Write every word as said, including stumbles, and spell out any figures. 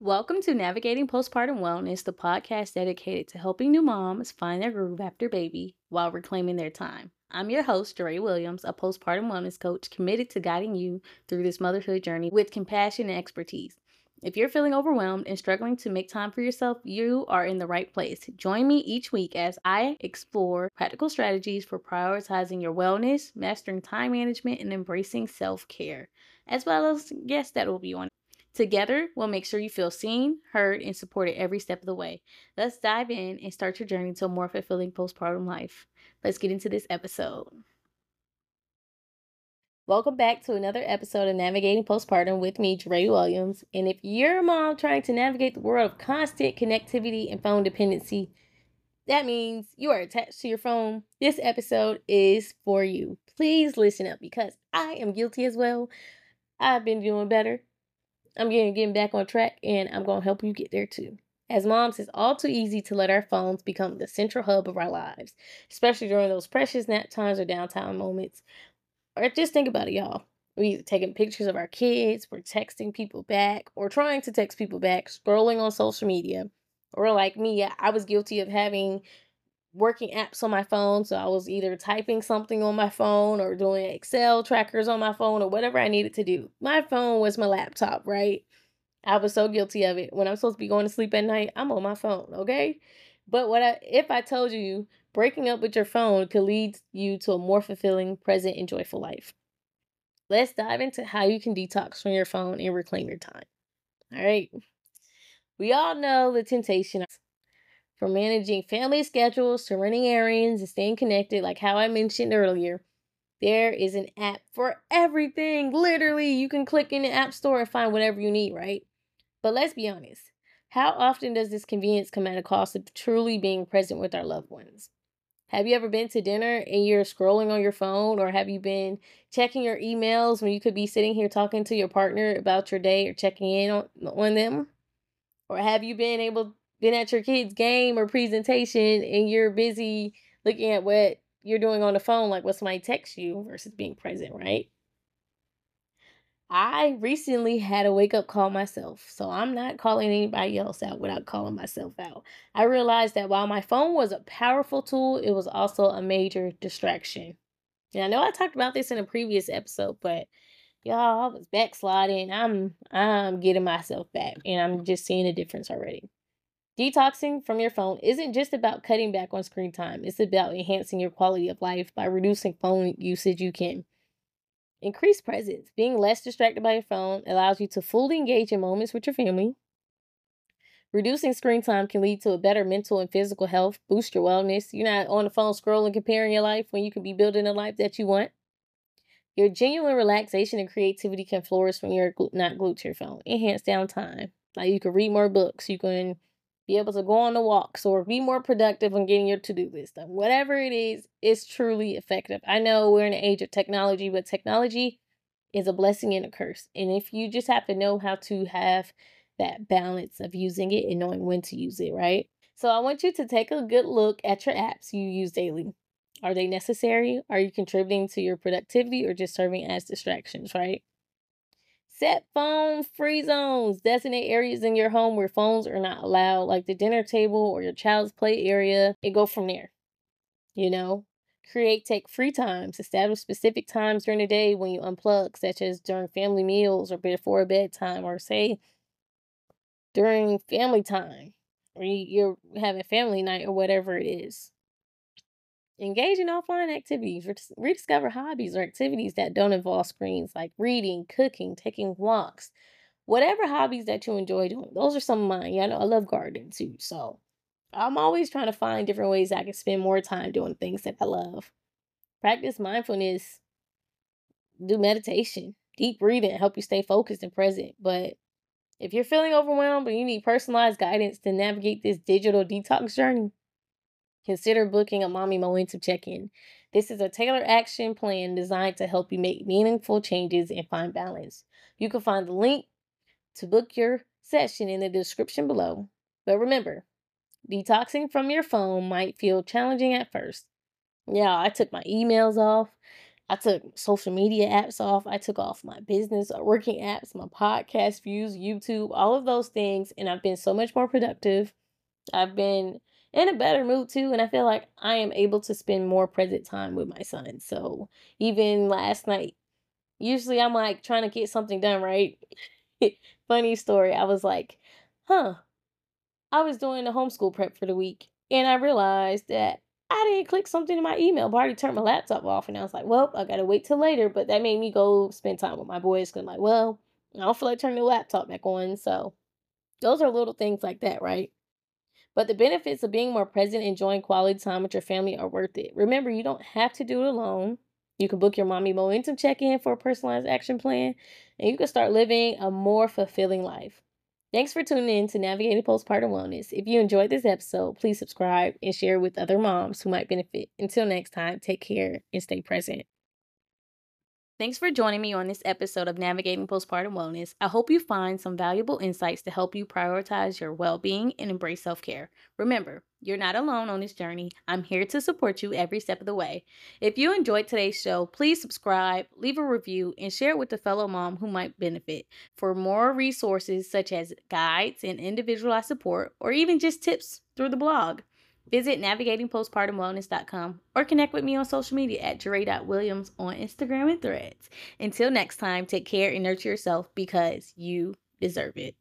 Welcome to Navigating Postpartum Wellness, the podcast dedicated to helping new moms find their groove after baby while reclaiming their time. I'm your host, Jeray Williams, a postpartum wellness coach committed to guiding you through this motherhood journey with compassion and expertise. If you're feeling overwhelmed and struggling to make time for yourself, you are in the right place. Join me each week as I explore practical strategies for prioritizing your wellness, mastering time management, and embracing self-care, as well as guests that will be on. Together, we'll make sure you feel seen, heard, and supported every step of the way. Let's dive in and start your journey to a more fulfilling postpartum life. Let's get into this episode. Welcome back to another episode of Navigating Postpartum with me, Jeray Williams. And if you're a mom trying to navigate the world of constant connectivity and phone dependency, that means you are attached to your phone. This episode is for you. Please listen up because I am guilty as well. I've been doing better. I'm getting, getting back on track, and I'm going to help you get there too. As moms, it's all too easy to let our phones become the central hub of our lives, especially during those precious nap times or downtime moments. Or just think about it, y'all. We're either taking pictures of our kids, we're texting people back, or trying to text people back, scrolling on social media. Or like me, I was guilty of having working apps on my phone. So I was either typing something on my phone or doing Excel trackers on my phone or whatever I needed to do. My phone was my laptop, right? I was so guilty of it. When I'm supposed to be going to sleep at night, I'm on my phone, okay? But what I, if I told you breaking up with your phone could lead you to a more fulfilling, present, and joyful life? Let's dive into how you can detox from your phone and reclaim your time. All right. We all know the temptation from managing family schedules to running errands and staying connected, like how I mentioned earlier. There is an app for everything. Literally, you can click in the app store and find whatever you need, right? But let's be honest. How often does this convenience come at a cost of truly being present with our loved ones? Have you ever been to dinner and you're scrolling on your phone, or have you been checking your emails when you could be sitting here talking to your partner about your day or checking in on, on them? Or have you been able been at your kid's game or presentation and you're busy looking at what you're doing on the phone, like what somebody texts you versus being present, right? I recently had a wake up call myself, so I'm not calling anybody else out without calling myself out. I realized that while my phone was a powerful tool, it was also a major distraction. And I know I talked about this in a previous episode, but y'all, I was backsliding. I'm I'm getting myself back, and I'm just seeing a difference already. Detoxing from your phone isn't just about cutting back on screen time. It's about enhancing your quality of life by reducing phone usage. You can increase presence. Being less distracted by your phone allows you to fully engage in moments with your family. Reducing screen time can lead to a better mental and physical health, boost your wellness. You're not on the phone scrolling, comparing your life when you could be building a life that you want. Your genuine relaxation and creativity can flourish when you're not glued to your phone. Enhance downtime. Like you can read more books. You can be able to go on the walks or be more productive on getting your to-do list done. Whatever it is, it's truly effective. I know we're in an age of technology, but technology is a blessing and a curse. And if you just have to know how to have that balance of using it and knowing when to use it, right? So I want you to take a good look at your apps you use daily. Are they necessary? Are you contributing to your productivity or just serving as distractions, right? Set phone free zones. Designate areas in your home where phones are not allowed, like the dinner table or your child's play area, and go from there. You know, create take free times. Establish specific times during the day when you unplug, such as during family meals or before bedtime, or say during family time, or you're having family night or whatever it is. Engage in offline activities. Rediscover hobbies or activities that don't involve screens, like reading, cooking, taking walks, whatever hobbies that you enjoy doing. Those are some of mine. Yeah, I know I love gardening too. So I'm always trying to find different ways I can spend more time doing things that I love. Practice mindfulness, do meditation, deep breathing, help you stay focused and present. But if you're feeling overwhelmed and you need personalized guidance to navigate this digital detox journey, consider booking a Mommy Momentum check-in. This is a tailored action plan designed to help you make meaningful changes and find balance. You can find the link to book your session in the description below. But remember, detoxing from your phone might feel challenging at first. Yeah, I took my emails off. I took social media apps off. I took off my business or working apps, my podcast views, YouTube, all of those things. And I've been so much more productive. I've been in a better mood too. And I feel like I am able to spend more present time with my son. So even last night, usually I'm like trying to get something done, right? Funny story. I was like, huh, I was doing the homeschool prep for the week and I realized that I didn't click something in my email, but I already turned my laptop off. And I was like, well, I gotta wait till later. But that made me go spend time with my boys because I'm like, well, I don't feel like turning the laptop back on. So those are little things like that, right? But the benefits of being more present, enjoying quality time with your family are worth it. Remember, you don't have to do it alone. You can book your Mommy Momentum check in for a personalized action plan, and you can start living a more fulfilling life. Thanks for tuning in to Navigating Postpartum Wellness. If you enjoyed this episode, please subscribe and share with other moms who might benefit. Until next time, take care and stay present. Thanks for joining me on this episode of Navigating Postpartum Wellness. I hope you find some valuable insights to help you prioritize your well-being and embrace self-care. Remember, you're not alone on this journey. I'm here to support you every step of the way. If you enjoyed today's show, please subscribe, leave a review, and share it with a fellow mom who might benefit. For more resources such as guides and individualized support, or even just tips through the blog, visit navigating postpartum wellness dot com or connect with me on social media at Jeray dot Williams on Instagram and Threads. Until next time, take care and nurture yourself because you deserve it.